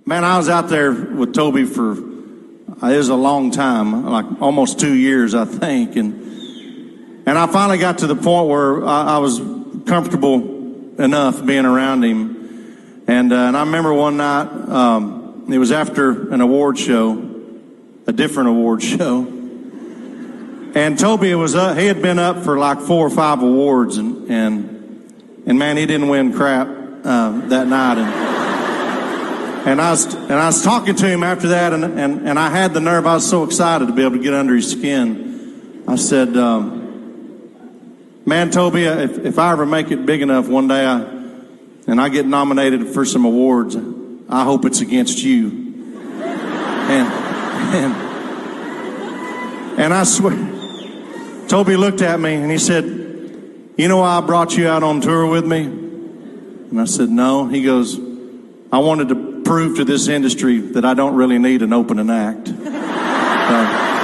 Man, I was out there with Toby for, it was a long time, like almost 2 years, I think. And I finally got to the point where I was comfortable enough being around him. And I remember one night, it was after an award show, a different award show. And Toby was he had been up for like 4 or 5 awards, and man, he didn't win crap that night. And I was talking to him after that, and I had the nerve. I was so excited to be able to get under his skin. I said, "Man, Toby, if I ever make it big enough one day, and I get nominated for some awards, I hope it's against you." And I swear, Toby looked at me and he said, "You know why I brought you out on tour with me?" And I said, "No." He goes, "I wanted to prove to this industry that I don't really need an opening act."